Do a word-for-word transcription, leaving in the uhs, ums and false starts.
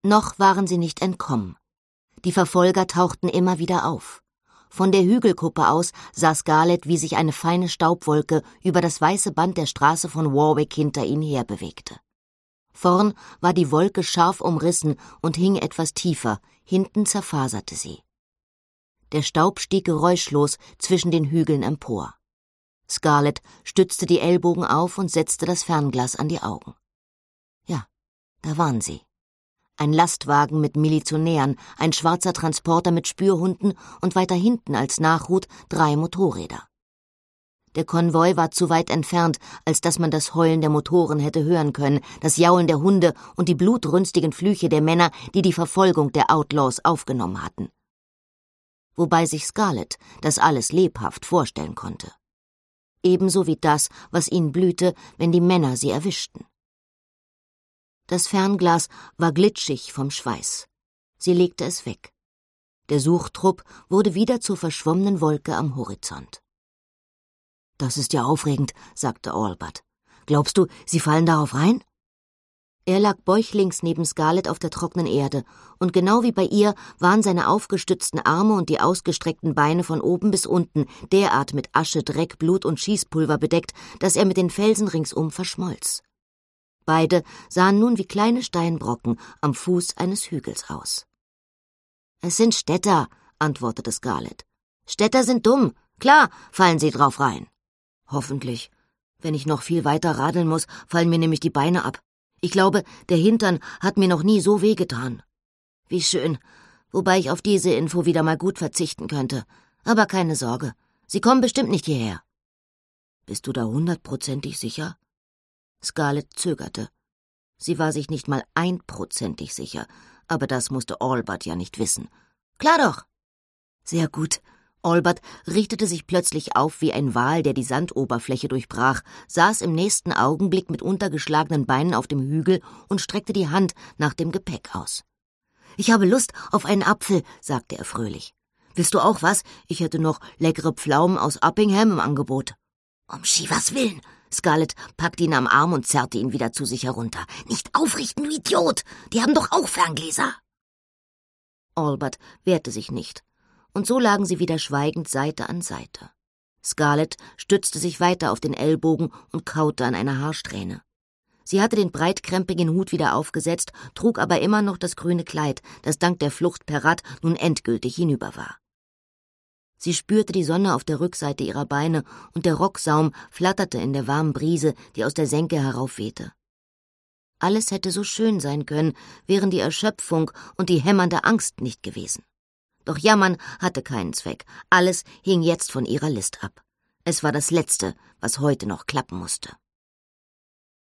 Noch waren sie nicht entkommen. Die Verfolger tauchten immer wieder auf. Von der Hügelkuppe aus sah Scarlett, wie sich eine feine Staubwolke über das weiße Band der Straße von Warwick hinter ihnen her bewegte. Vorn war die Wolke scharf umrissen und hing etwas tiefer, hinten zerfaserte sie. Der Staub stieg geräuschlos zwischen den Hügeln empor. Scarlett stützte die Ellbogen auf und setzte das Fernglas an die Augen. Ja, da waren sie. Ein Lastwagen mit Milizionären, ein schwarzer Transporter mit Spürhunden und weiter hinten als Nachhut drei Motorräder. Der Konvoi war zu weit entfernt, als dass man das Heulen der Motoren hätte hören können, das Jaulen der Hunde und die blutrünstigen Flüche der Männer, die die Verfolgung der Outlaws aufgenommen hatten. Wobei sich Scarlett das alles lebhaft vorstellen konnte. Ebenso wie das, was ihnen blühte, wenn die Männer sie erwischten. Das Fernglas war glitschig vom Schweiß. Sie legte es weg. Der Suchtrupp wurde wieder zur verschwommenen Wolke am Horizont. »Das ist ja aufregend«, sagte Albert. »Glaubst du, sie fallen darauf rein?« Er lag bäuchlings neben Scarlett auf der trockenen Erde, und genau wie bei ihr waren seine aufgestützten Arme und die ausgestreckten Beine von oben bis unten derart mit Asche, Dreck, Blut und Schießpulver bedeckt, dass er mit den Felsen ringsum verschmolz. Beide sahen nun wie kleine Steinbrocken am Fuß eines Hügels aus. »Es sind Städter«, antwortete Scarlett. »Städter sind dumm. Klar fallen sie drauf rein.« »Hoffentlich. Wenn ich noch viel weiter radeln muss, fallen mir nämlich die Beine ab. Ich glaube, der Hintern hat mir noch nie so wehgetan.« »Wie schön. Wobei ich auf diese Info wieder mal gut verzichten könnte. Aber keine Sorge. Sie kommen bestimmt nicht hierher.« »Bist du da hundertprozentig sicher?« Scarlett zögerte. Sie war sich nicht mal einprozentig sicher, aber das musste Albert ja nicht wissen. »Klar doch.« »Sehr gut.« Albert richtete sich plötzlich auf wie ein Wal, der die Sandoberfläche durchbrach, saß im nächsten Augenblick mit untergeschlagenen Beinen auf dem Hügel und streckte die Hand nach dem Gepäck aus. »Ich habe Lust auf einen Apfel«, sagte er fröhlich. »Willst du auch was? Ich hätte noch leckere Pflaumen aus Uppingham im Angebot.« »Um Shivas Willen!« Scarlett packte ihn am Arm und zerrte ihn wieder zu sich herunter. »Nicht aufrichten, du Idiot! Die haben doch auch Ferngläser!« Albert wehrte sich nicht. Und so lagen sie wieder schweigend Seite an Seite. Scarlett stützte sich weiter auf den Ellbogen und kaute an einer Haarsträhne. Sie hatte den breitkrempigen Hut wieder aufgesetzt, trug aber immer noch das grüne Kleid, das dank der Flucht per Rad nun endgültig hinüber war. Sie spürte die Sonne auf der Rückseite ihrer Beine und der Rocksaum flatterte in der warmen Brise, die aus der Senke heraufwehte. Alles hätte so schön sein können, wären die Erschöpfung und die hämmernde Angst nicht gewesen. Doch Jammern hatte keinen Zweck. Alles hing jetzt von ihrer List ab. Es war das Letzte, was heute noch klappen musste.